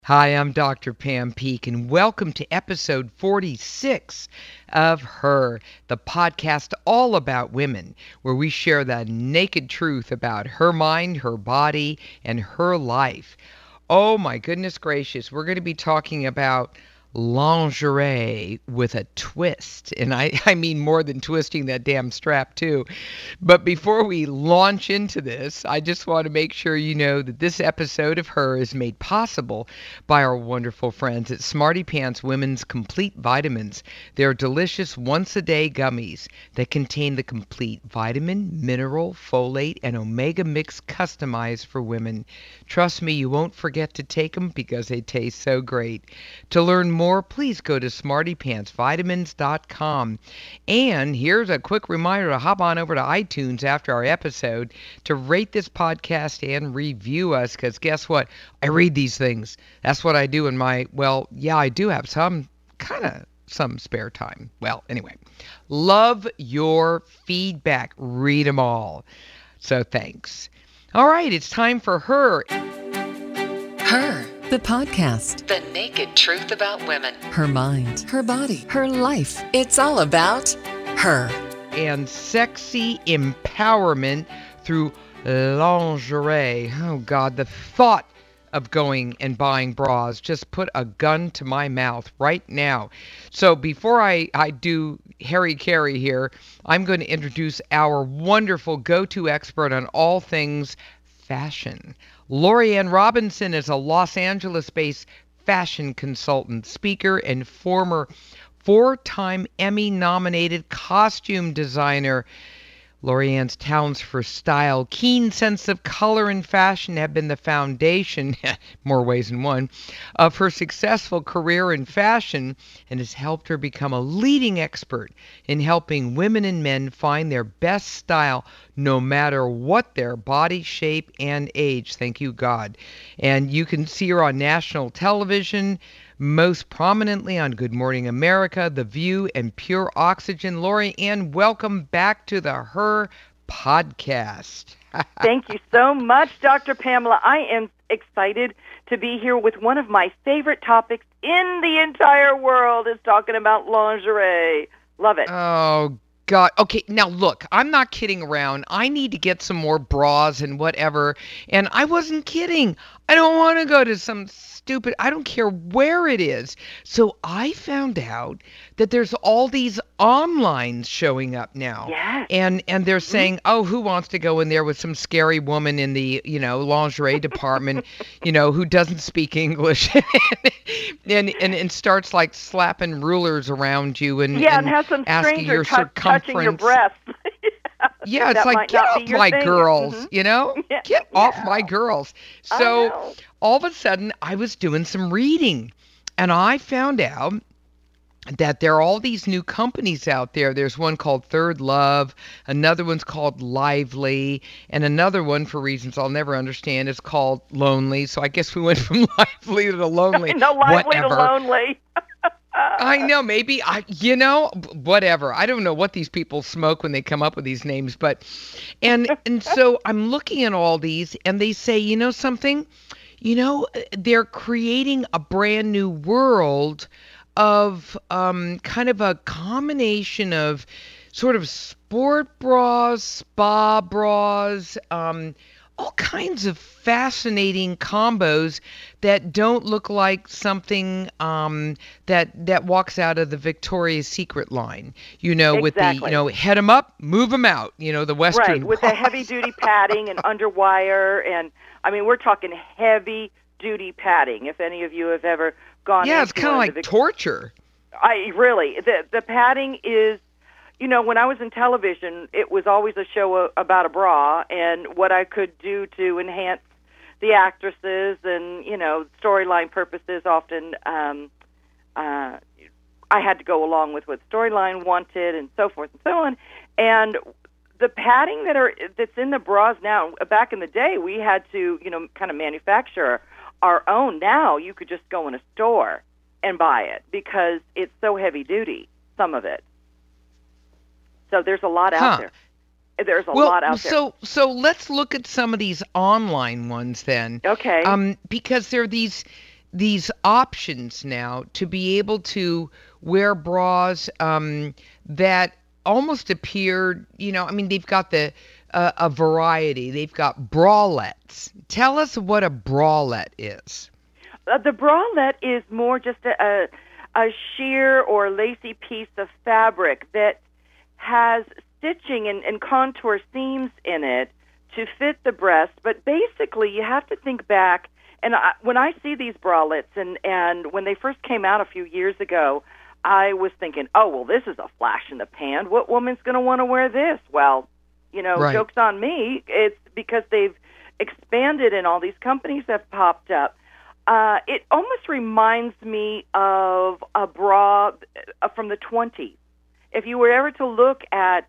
Hi, I'm Dr. Pam Peek, and welcome to episode 46 of Her, the podcast all about women, where we share the naked truth about her mind, her body, and her life. Oh, my goodness gracious, we're going to be talking about lingerie with a twist. And I mean more than twisting that damn strap, too. But before we launch into this, I just want to make sure you know that this episode of Her is made possible by our wonderful friends at Smarty Pants Women's Complete Vitamins. They're delicious once-a-day gummies that contain the complete vitamin, mineral, folate, and omega mix customized for women. Trust me, you won't forget to take them because they taste so great. To learn more, please go to smartypantsvitamins.com. And here's a quick reminder to hop on over to iTunes after our episode to rate this podcast and review us, because guess what? I read these things. That's what I do in my, I do have some spare time. Well, anyway, love your feedback. Read them all. So thanks. All right, it's time for Her. Her, the podcast. The naked truth about women. Her mind, her body, her life. It's all about her. And sexy empowerment through lingerie. Oh, God, the thought of going and buying bras just put a gun to my mouth right now. So before I do Harry Carey here, I'm going to introduce our wonderful go-to expert on all things fashion. Lorianne Robinson is a Los Angeles-based fashion consultant, speaker, and former four-time Emmy-nominated costume designer. Lorianne's talents for style, keen sense of color and fashion have been the foundation, more ways than one, of her successful career in fashion and has helped her become a leading expert in helping women and men find their best style no matter what their body shape and age. Thank you, God. And you can see her on national television, most prominently on Good Morning America, The View, and Pure Oxygen. Lorianne, welcome back to the Her podcast. Thank you so much, Dr. Pamela. I am excited to be here with one of my favorite topics in the entire world is talking about lingerie. Love it. Oh, God. Okay, now look, I'm not kidding around. I need to get some more bras and whatever. And I wasn't kidding. I don't want to go to some stupid, I don't care where it is. So I found out that there's all these online showing up now. Yes. And they're saying, oh, who wants to go in there with some scary woman in the, lingerie department, who doesn't speak English and starts like slapping rulers around you and have some asking your circumference. Touching your breasts. Yeah, it's like, get off my girls, Yeah. Get off my girls. So all of a sudden, I was doing some reading, and I found out that there are all these new companies out there. There's one called Third Love, another one's called Lively, and another one, for reasons I'll never understand, is called Lonely. So I guess we went from Lively to Lonely. No, Lively whatever. to Lonely. I know, maybe, whatever. I don't know what these people smoke when they come up with these names, but, and so I'm looking at all these, and they say, something? They're creating a brand new world of kind of a combination of sort of sport bras, spa bras, all kinds of fascinating combos that don't look like something that walks out of the Victoria's Secret line, with the, head them up, move them out, the Western Right, with the heavy-duty padding and underwire, and, we're talking heavy-duty padding, if any of you have ever gone into it's kind of like torture. The padding is, when I was in television, it was always a show about a bra and what I could do to enhance the actresses and, storyline purposes. Often I had to go along with what storyline wanted and so forth and so on. And the padding that's in the bras now, back in the day, we had to, kind of manufacture our own. Now you could just go in a store and buy it because it's so heavy duty, some of it. So there's a lot out there. There's a lot out there. So let's look at some of these online ones then. Okay. Because there are these these options now to be able to wear bras that almost appear, I mean, they've got a variety. They've got bralettes. Tell us what a bralette is. The bralette is more just a sheer or lacy piece of fabric that has stitching and contour seams in it to fit the breast. But basically, you have to think back. And when I see these bralettes, and when they first came out a few years ago, I was thinking, oh, well, this is a flash in the pan. What woman's going to want to wear this? Well, Right. Joke's on me. It's because they've expanded and all these companies have popped up. It almost reminds me of a bra from the 20s. If you were ever to look at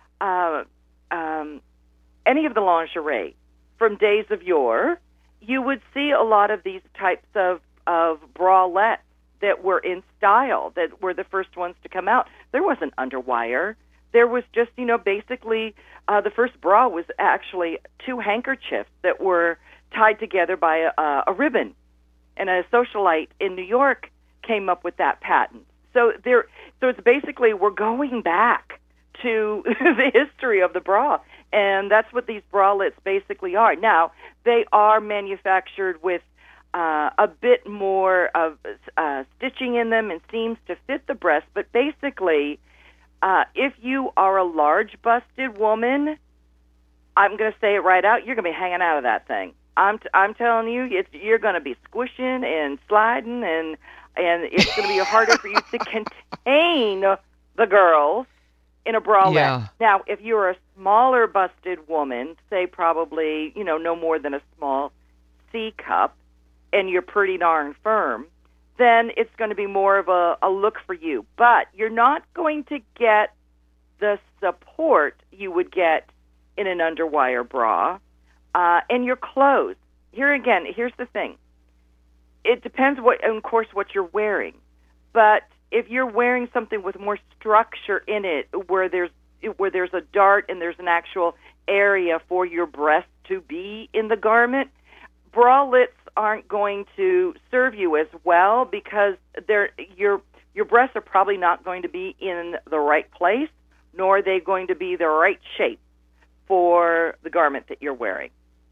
any of the lingerie from days of yore, you would see a lot of these types of bralettes that were in style, that were the first ones to come out. There wasn't underwire. There was just, basically the first bra was actually two handkerchiefs that were tied together by a ribbon. And a socialite in New York came up with that patent. So it's basically, we're going back to the history of the bra. And that's what these bralettes basically are. Now, they are manufactured with a bit more of stitching in them and seams to fit the breast. But basically, if you are a large-busted woman, I'm going to say it right out, you're going to be hanging out of that thing. I'm telling you, you're going to be squishing and sliding, and it's going to be harder for you to contain the girls in a bralette. Yeah. Now, if you're a smaller busted woman, say probably, no more than a small C cup, and you're pretty darn firm, then it's going to be more of a look for you. But you're not going to get the support you would get in an underwire bra. And your clothes. Here's the thing. It depends what you're wearing. But if you're wearing something with more structure in it, where there's a dart and there's an actual area for your breast to be in the garment, bralettes aren't going to serve you as well, because your breasts are probably not going to be in the right place, nor are they going to be the right shape for the garment that you're wearing.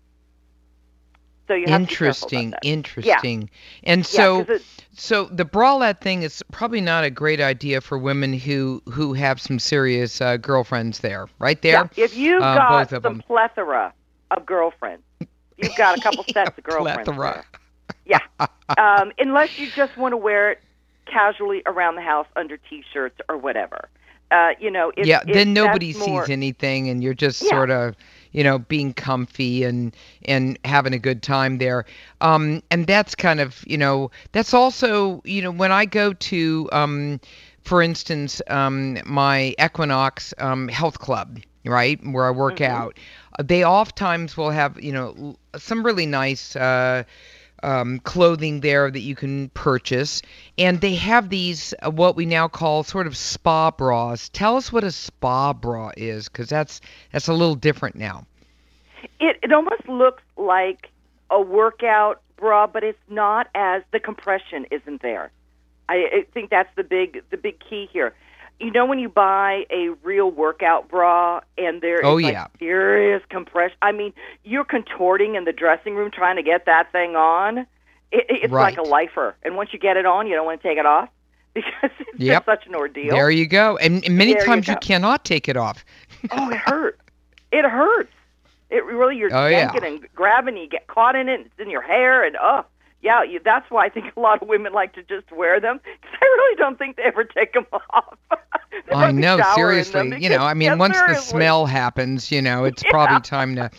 So you have to be careful about that. Interesting. Yeah. And so the bralette thing is probably not a great idea for women who have some serious girlfriends there, right there? Yeah. If you've got some plethora of girlfriends, you've got a couple sets of girlfriends plethora. There. Yeah. Unless you just want to wear it casually around the house under T-shirts or whatever. Then nobody sees anything, and you're just sort of, being comfy and having a good time there. And that's kind of, that's also, when I go to, for instance, my Equinox Health Club, right, where I work out, they oftentimes will have, some really nice clothing there that you can purchase, and they have these what we now call sort of spa bras. Tell us what a spa bra is, because that's a little different now. It almost looks like a workout bra, but it's not, as the compression isn't there. I think that's the big key here. When you buy a real workout bra and there is serious compression, I mean, you're contorting in the dressing room trying to get that thing on. It's right. like a lifer. And once you get it on, you don't want to take it off because it's just such an ordeal. There you go. And many times you cannot take it off. Oh, it hurts. It hurts. It really, you're yanking and grabbing, you get caught in it, it's in your hair, and that's why I think a lot of women like to just wear them, because I really don't think they ever take them off. I know, seriously. Once the smell happens, it's probably time to,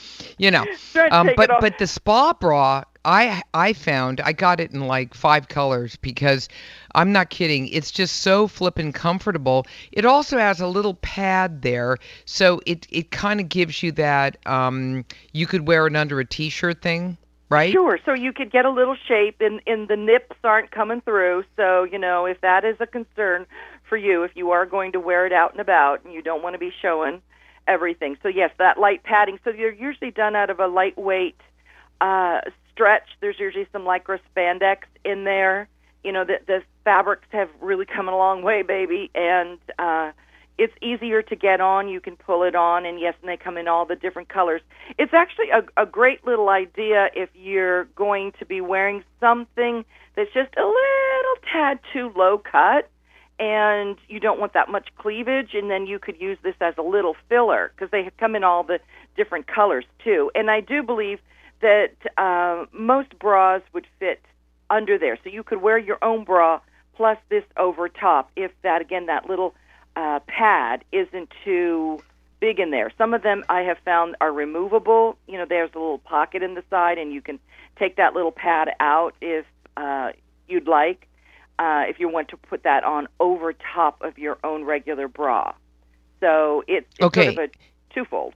but the spa bra, I found, I got it in like 5 colors, because I'm not kidding, it's just so flippin' comfortable. It also has a little pad there, so it kind of gives you that, you could wear it under a T-shirt thing. Right? Sure. So you could get a little shape, and the nips aren't coming through. So, if that is a concern for you, if you are going to wear it out and about and you don't want to be showing everything. So, yes, that light padding. So they're usually done out of a lightweight stretch. There's usually some lycra spandex in there. You know, the fabrics have really come a long way, baby, and it's easier to get on. You can pull it on, and yes, and they come in all the different colors. It's actually a great little idea if you're going to be wearing something that's just a little tad too low cut, and you don't want that much cleavage, and then you could use this as a little filler because they come in all the different colors, too. And I do believe that most bras would fit under there. So you could wear your own bra plus this over top if that, again, that little pad isn't too big in there. Some of them I have found are removable. You know, there's a little pocket in the side, and you can take that little pad out if you'd like, if you want to put that on over top of your own regular bra. So it's okay. Sort of a twofold.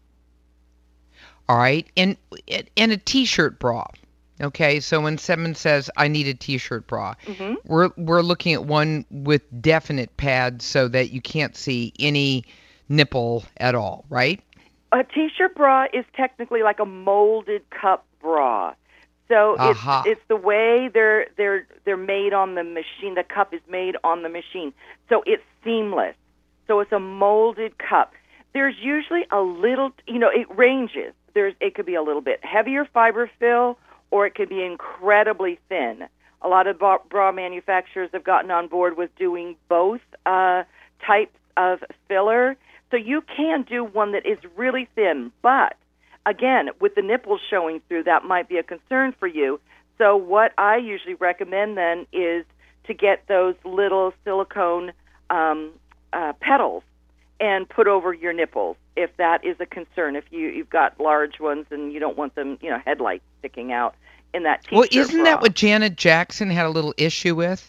All right. And a T-shirt bra. Okay, so when someone says, I need a T-shirt bra, we're looking at one with definite pads so that you can't see any nipple at all, right? A T-shirt bra is technically like a molded cup bra. So it's the way they're made on the machine. The cup is made on the machine. So it's seamless. So it's a molded cup. There's usually a little, you know, it ranges. It could be a little bit heavier fiber fill, or it could be incredibly thin. A lot of bra manufacturers have gotten on board with doing both types of filler. So you can do one that is really thin, but again, with the nipples showing through, that might be a concern for you. So what I usually recommend then is to get those little silicone petals and put over your nipples if that is a concern. If you've got large ones and you don't want them, you know, headlights sticking out in that T-shirt Well, isn't bra. that what Janet Jackson had a little issue with?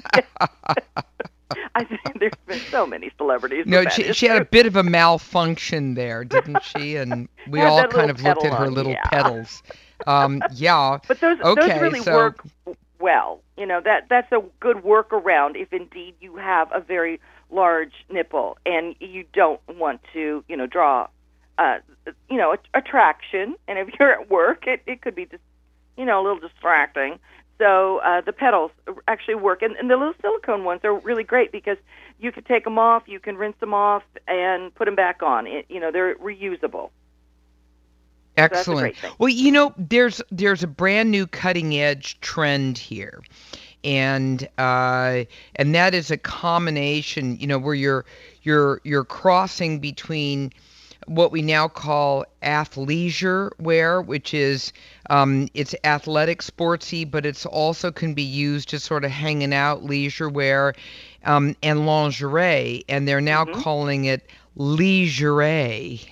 I think there's been so many celebrities. No, she had a bit of a malfunction there, didn't she? And we all kind of looked at her little petals. Yeah. But those really work well. You know, that's a good workaround if indeed you have a very large nipple and you don't want to, you know, draw, attraction. And if you're at work, it could be just, you know, a little distracting. So the petals actually work. And the little silicone ones are really great because you can take them off, you can rinse them off, and put them back on. They're reusable. Excellent. So well, you know, there's a brand new cutting edge trend here. And that is a combination, you know, where you're crossing between what we now call athleisure wear, which is it's athletic, sportsy, but it's also can be used just sort of hanging out leisure wear, and lingerie, and they're now calling it leisure.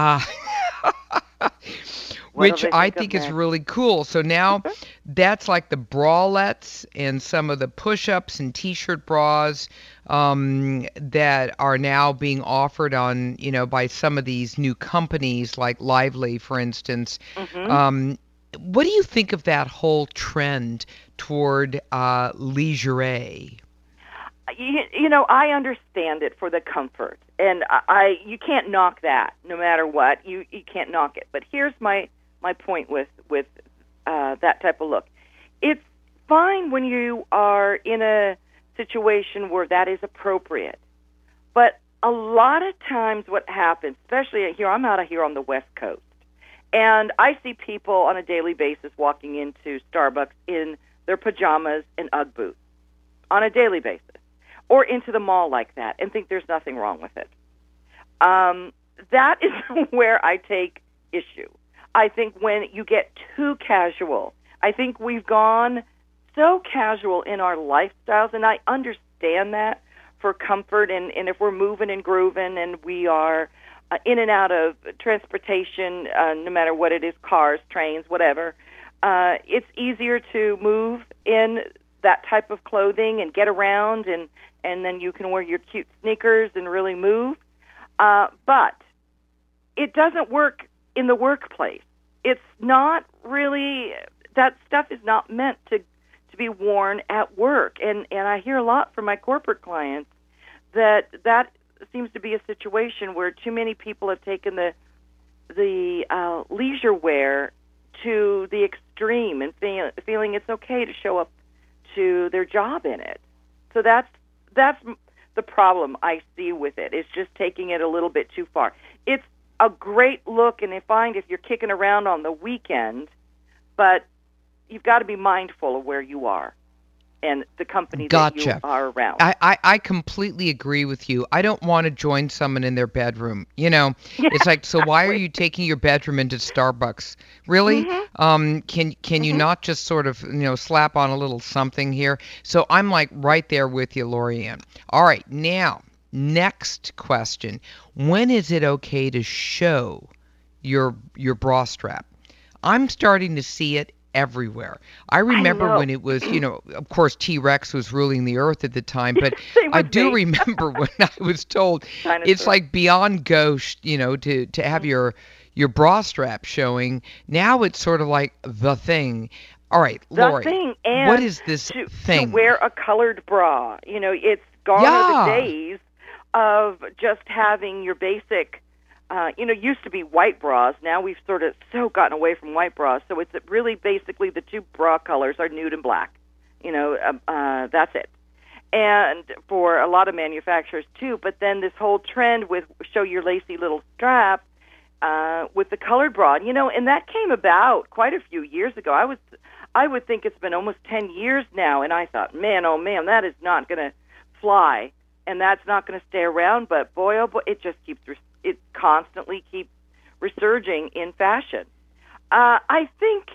Which I think is really cool. So now that's like the bralettes and some of the push-ups and T-shirt bras that are now being offered on, you know, by some of these new companies like Lively, for instance. What do you think of that whole trend toward leisure? You know, I understand it for the comfort, and you can't knock that. No matter what, you can't knock it. But here's my point with that type of look. It's fine when you are in a situation where that is appropriate, but a lot of times what happens, especially here, I'm out here on the West Coast, and I see people on a daily basis walking into Starbucks in their pajamas and Ugg boots on a daily basis, or into the mall like that, and think there's nothing wrong with it. That is where I take issue. I think when you get too casual, I think we've gone so casual in our lifestyles, and I understand that for comfort, and if we're moving and grooving and we are in and out of transportation, no matter what it is, cars, trains, whatever, it's easier to move in that type of clothing and get around, and then you can wear your cute sneakers and really move. But it doesn't work in the workplace. It's not really, that stuff is not meant to be worn at work. And I hear a lot from my corporate clients that seems to be a situation where too many people have taken the leisure wear to the extreme and feeling it's okay to show up to their job in it. So that's the problem I see with it. It's just taking it a little bit too far. It's a great look, and I find if you're kicking around on the weekend, but you've got to be mindful of where you are and the company that you are around. I completely agree with you. I don't want to join someone in their bedroom. It's like, so why are you taking your bedroom into Starbucks? Really? Mm-hmm. Can you not just sort of, slap on a little something here? So I'm like right there with you, Lori-Ann. All right, now, next question. When is it okay to show your bra strap? I'm starting to see it everywhere. I remember when it was, of course, T-Rex was ruling the earth at the time, but I do remember when I was told it's like beyond gauche, to have your bra strap showing. Now it's sort of like the thing. All right, Lori, thing, and what is this thing? To wear a colored bra. It's gone are the days of just having your basic used to be white bras. Now we've sort of gotten away from white bras. So it's really basically the two bra colors are nude and black. That's it. And for a lot of manufacturers too. But then this whole trend with show your lacy little strap with the colored bra, and that came about quite a few years ago. I would think it's been almost 10 years now. And I thought, man, oh man, that is not going to fly. And that's not going to stay around. But boy, oh boy, it just it constantly keeps resurging in fashion. I think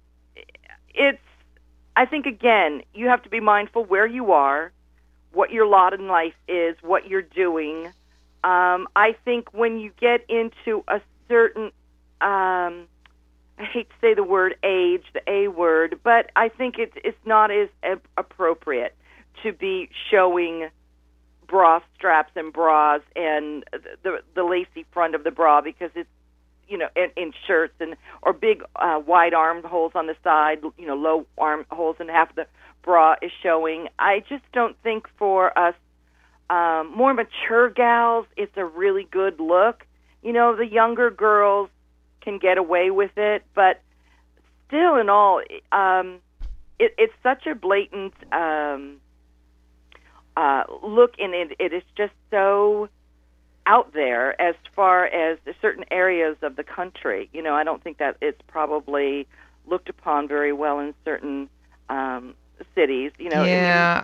again, you have to be mindful where you are, what your lot in life is, what you're doing. I think when you get into a certain, I hate to say the word age, the A word, but I think it's not as appropriate to be showing bra straps and bras and the lacy front of the bra, because it's in shirts or big wide arm holes on the side, low arm holes, and half of the bra is showing. I just don't think for us more mature gals it's a really good look. The younger girls can get away with it, but still in all it's such a blatant look, and it is just so out there as far as certain areas of the country. I don't think that it's probably looked upon very well in certain cities. Yeah,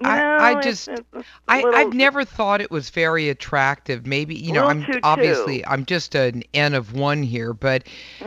I've never thought it was very attractive. Maybe I'm just an N of one here, but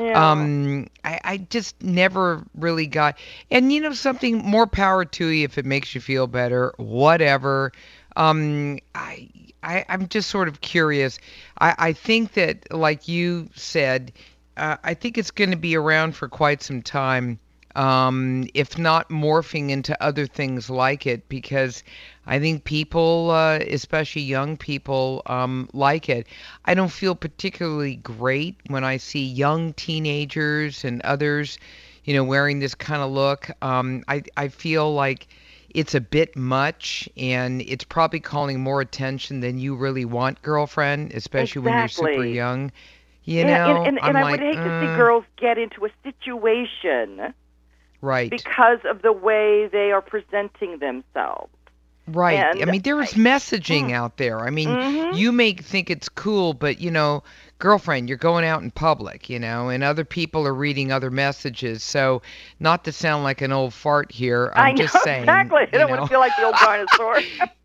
I just never really got. And something, more power to you if it makes you feel better. Whatever. I'm just sort of curious. I think that, like you said, I think it's going to be around for quite some time. If not morphing into other things like it, because I think people, especially young people, like it. I don't feel particularly great when I see young teenagers and others, wearing this kind of look. I feel like it's a bit much, and it's probably calling more attention than you really want, girlfriend, especially when you're super young. And I would hate to see girls get into a situation. Right. Because of the way they are presenting themselves. Right. And there is messaging out there. You may think it's cool, but, girlfriend, you're going out in public, and other people are reading other messages. So not to sound like an old fart here, I'm just saying. Exactly. I don't want to feel like the old dinosaur.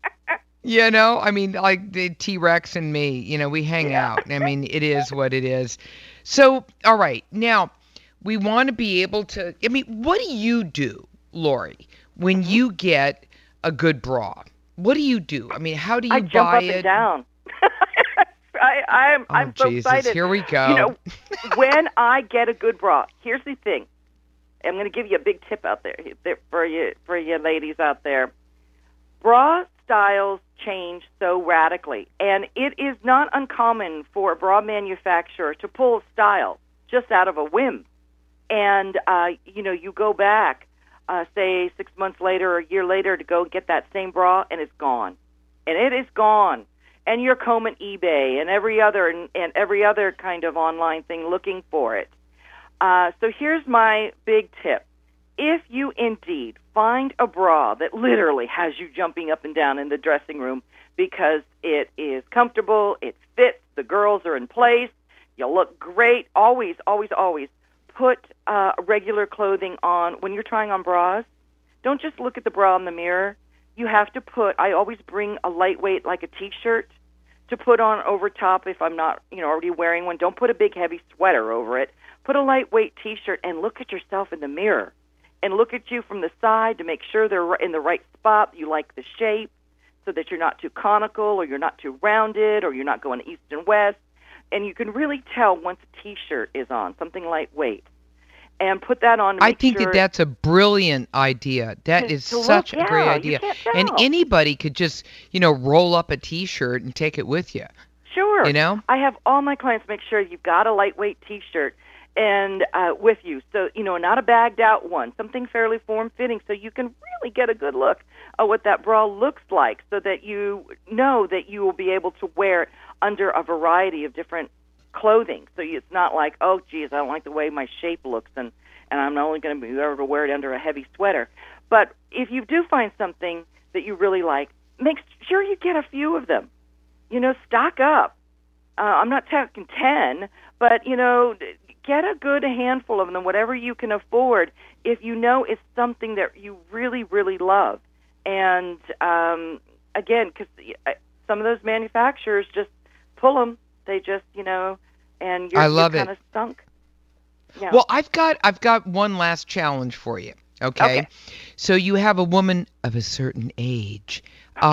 Like the T-Rex and me, we hang out. It is what it is. So, all right. Now, we want to be able to, what do you do, Lori, when you get a good bra? What do you do? How do you buy it? I jump up and down. I'm so excited. Here we go. When I get a good bra, here's the thing. I'm going to give you a big tip out there for you ladies out there. Bra styles change so radically, and it is not uncommon for a bra manufacturer to pull a style just out of a whim. And, you go back, say 6 months later or a year later to go get that same bra, and it's gone. And it is gone. And you're combing eBay and every other kind of online thing looking for it. So here's my big tip. If you indeed find a bra that literally has you jumping up and down in the dressing room because it is comfortable, it fits, the girls are in place, you look great, always, always, always put regular clothing on when you're trying on bras. Don't just look at the bra in the mirror. You have to I always bring a lightweight, like a T-shirt, to put on over top if I'm not, already wearing one. Don't put a big, heavy sweater over it. Put a lightweight T-shirt and look at yourself in the mirror. And look at you from the side to make sure they're in the right spot. You like the shape so that you're not too conical or you're not too rounded or you're not going east and west. And you can really tell once a T-shirt is on, something lightweight. And put that on to make I think sure that's a brilliant idea. That is such a great idea. And anybody could just, roll up a T-shirt and take it with you. Sure. I have all my clients make sure you've got a lightweight T-shirt and with you. So, not a bagged out one, something fairly form-fitting so you can really get a good look at what that bra looks like so that you know that you will be able to wear it under a variety of different clothing. So it's not like, oh, geez, I don't like the way my shape looks and I'm only going to be able to wear it under a heavy sweater. But if you do find something that you really like, make sure you get a few of them. Stock up. I'm not talking 10, but, get a good handful of them, whatever you can afford, if it's something that you really, really love. And, again, because some of those manufacturers just pull them. They just, and you're kind of sunk. Yeah. Well, I've got one last challenge for you. Okay. So you have a woman of a certain age,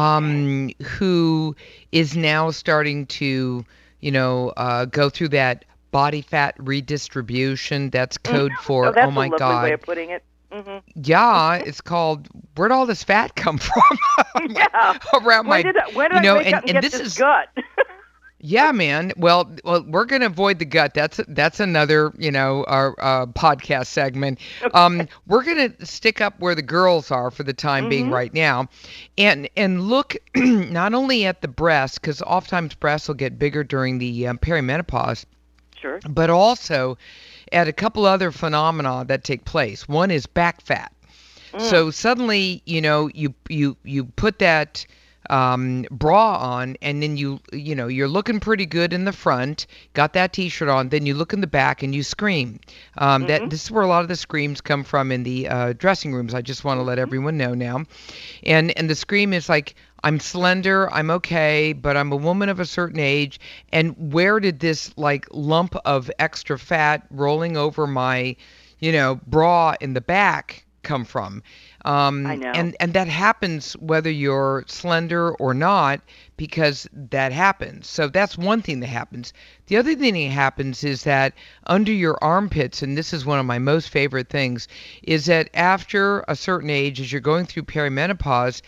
who is now starting to, go through that body fat redistribution. That's code for, that's oh my a lovely God. way of putting it. Mm-hmm. Yeah, it's called, where'd all this fat come from? Around when did I wake up and get this gut? Yeah, man. Well, we're going to avoid the gut. That's another, our podcast segment. We're going to stick up where the girls are for the time being right now, and look not only at the breasts, because oftentimes breasts will get bigger during the perimenopause. Sure. But also at a couple other phenomena that take place. One is back fat. So suddenly, you put that bra on, and then you're looking pretty good in the front, got that T-shirt on, then you look in the back and you scream. This is where a lot of the screams come from in the dressing rooms. I just want to let everyone know now. And the scream is like, I'm slender, I'm okay, but I'm a woman of a certain age, and where did this lump of extra fat rolling over my, bra in the back come from? I know. And that happens whether you're slender or not, because that happens. So that's one thing that happens. The other thing that happens is that under your armpits, and this is one of my most favorite things, is that after a certain age, as you're going through perimenopause,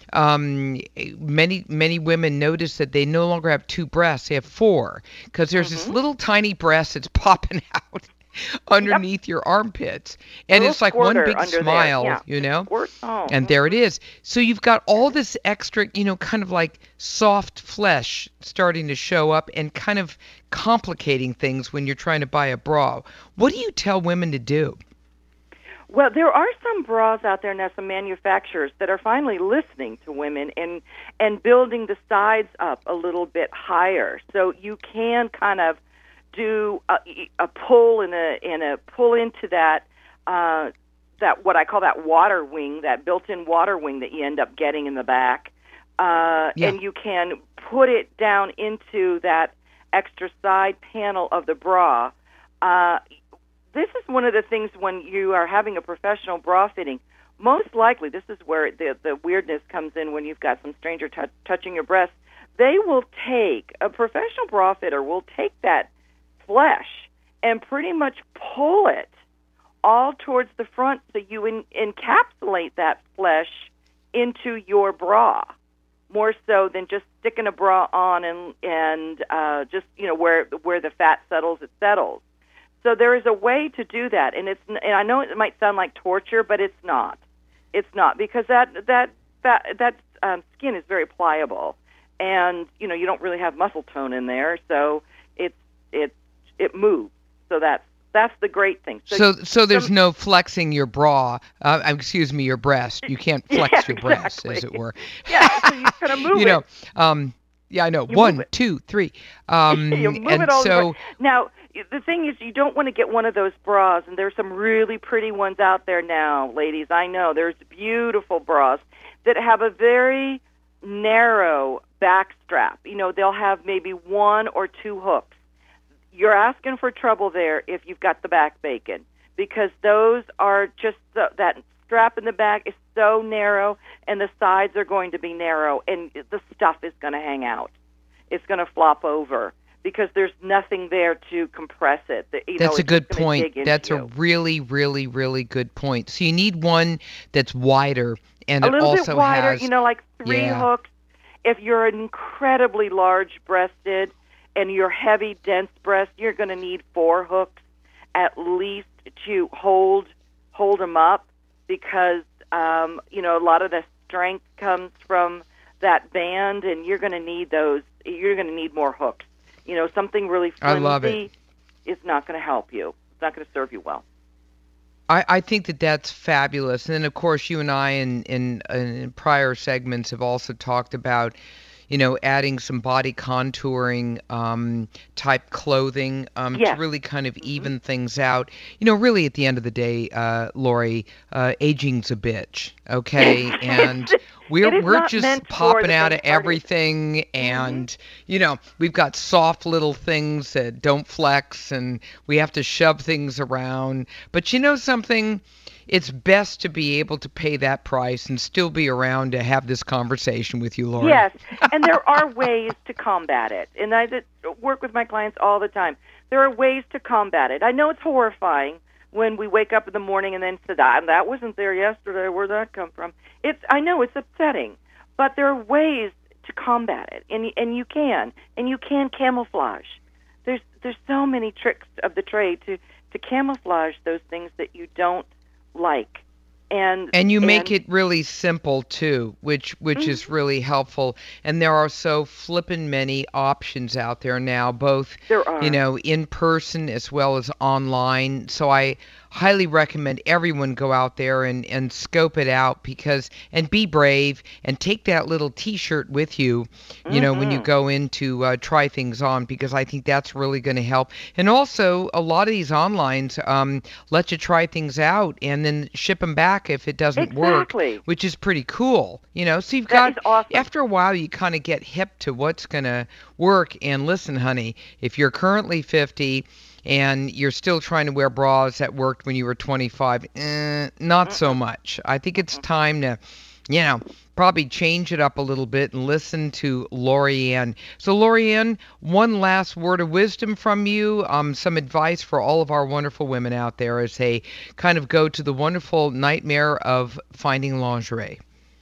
many women notice that they no longer have 2 breasts, they have 4, because there's this little tiny breast that's popping out underneath your armpits, and it's like one big smile, and there it is. So you've got all this extra, kind of like soft flesh starting to show up and kind of complicating things when you're trying to buy a bra. What do you tell women to do? Well, there are some bras out there now, some manufacturers that are finally listening to women and building the sides up a little bit higher, so you can kind of do a pull and a pull into that what I call that water wing, that built-in water wing that you end up getting in the back, and you can put it down into that extra side panel of the bra. This is one of the things when you are having a professional bra fitting. Most likely, this is where the weirdness comes in when you've got some stranger touching your breast. A professional bra fitter will take that flesh and pretty much pull it all towards the front, so you encapsulate that flesh into your bra, more so than just sticking a bra on and just where the fat settles, it settles. So there is a way to do that, and I know it might sound like torture, but it's not. It's not, because that skin is very pliable, and you don't really have muscle tone in there, so it moves. So that's That's the great thing. So there's no flexing your bra. Excuse me, your breast. You can't flex your breast, as it were. Yeah, so you kind of move you know, yeah, I know. You 1, 2, 3. You move and it all so over. Now, the thing is, you don't want to get one of those bras, and there's some really pretty ones out there now, ladies. I know there's beautiful bras that have a very narrow back strap. You know, they'll have maybe 1 or 2 hooks. You're asking for trouble there if you've got the back bacon, because those are just that strap in the back is so narrow, and the sides are going to be narrow, and the stuff is going to hang out. It's going to flop over because there's nothing there to compress it. That's a good point. That's a really, really, really good point. So you need one that's wider, and a it little also bit wider, has, like 3 hooks. If you're incredibly large-breasted and you're heavy, dense breast, you're going to need 4 hooks at least to hold them up, because a lot of the strength comes from that band, and you're going to need those. You're going to need more hooks. Something really flimsy I love it. is not going to help you. It's not going to serve you well. I think that's fabulous. And then, of course, you and I in prior segments have also talked about, adding some body contouring type clothing to really kind of even things out. Really at the end of the day, Lori, aging's a bitch, okay? And we're just popping out of everything, and we've got soft little things that don't flex, and we have to shove things around. But something? It's best to be able to pay that price and still be around to have this conversation with you, Lori. Yes, and there are ways to combat it. And I work with my clients all the time. There are ways to combat it. I know it's horrifying when we wake up in the morning and then say, that wasn't there yesterday. Where'd that come from? I know it's upsetting, but there are ways to combat it, and you can camouflage. There's so many tricks of the trade to camouflage those things that you don't like, and you make it really simple too, which is really helpful. And there are so flippin' many options out there now, both in person as well as online. So I highly recommend everyone go out there and scope it out, and be brave and take that little T-shirt with you, when you go in to try things on, because I think that's really going to help. And also, a lot of these onlines let you try things out and then ship them back if it doesn't work, which is pretty cool. So you've got, awesome. After a while, you kind of get hip to what's going to work. And listen, honey, if you're currently 50 and you're still trying to wear bras that worked when you were 25, not so much. I think it's time to, probably change it up a little bit and listen to Lori-Ann. So, Lori-Ann, one last word of wisdom from you, some advice for all of our wonderful women out there as they kind of go to the wonderful nightmare of finding lingerie.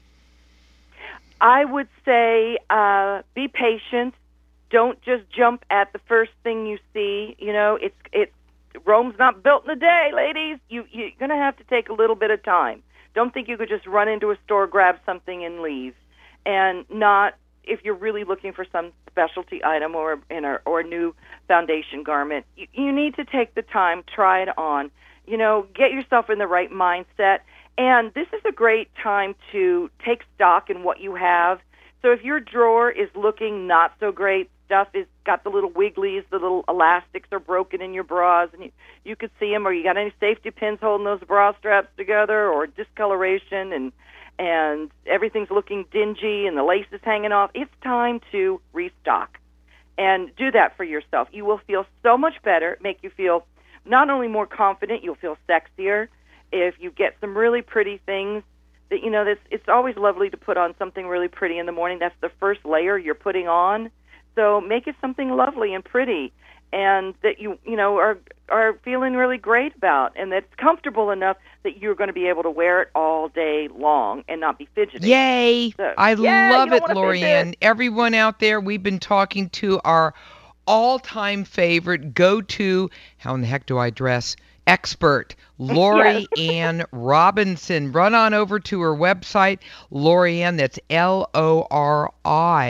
I would say be patient. Don't just jump at the first thing you see. Rome's not built in a day, ladies. You're going to have to take a little bit of time. Don't think you could just run into a store, grab something, and leave. And not if you're really looking for some specialty item or a new foundation garment. You need to take the time, try it on. Get yourself in the right mindset. And this is a great time to take stock in what you have. So if your drawer is looking not so great, stuff is got the little wigglies, the little elastics are broken in your bras, and you could see them, or you got any safety pins holding those bra straps together, or discoloration, and everything's looking dingy, and the lace is hanging off. It's time to restock, and do that for yourself. You will feel so much better, make you feel not only more confident, you'll feel sexier if you get some really pretty things. It's always lovely to put on something really pretty in the morning. That's the first layer you're putting on. So make it something lovely and pretty, and that you are feeling really great about, and that's comfortable enough that you're going to be able to wear it all day long and not be fidgety. Yay! So, I love it, Lori-Ann. Everyone out there, we've been talking to our all-time favorite go-to, how in the heck do I dress, expert, Lori-Ann Robinson. Run on over to her website, Lori-Ann, that's Lori-Ann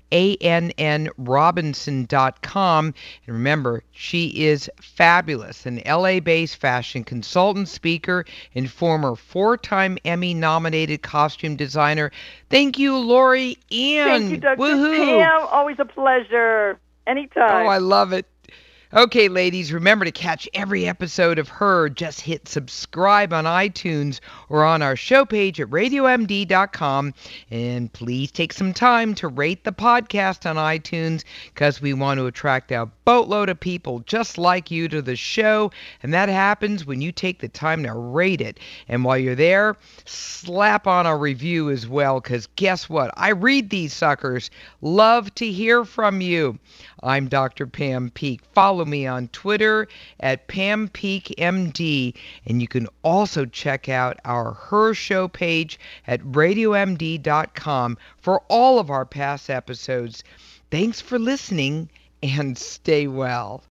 ANNRobinson.com. And remember, she is fabulous, an LA-based fashion consultant, speaker, and former 4-time Emmy-nominated costume designer. Thank you, Lori Ann. Thank you, Dr. Woohoo. Pam. Always a pleasure. Anytime. Oh, I love it. Okay, ladies, remember to catch every episode of Her. Just hit subscribe on iTunes or on our show page at radiomd.com. And please take some time to rate the podcast on iTunes, because we want to attract a boatload of people just like you to the show. And that happens when you take the time to rate it. And while you're there, slap on a review as well, because guess what? I read these suckers. Love to hear from you. I'm Dr. Pam Peeke. Follow me on Twitter at PamPeakeMD, and you can also check out our Her Show page at radiomd.com for all of our past episodes. Thanks for listening, and stay well.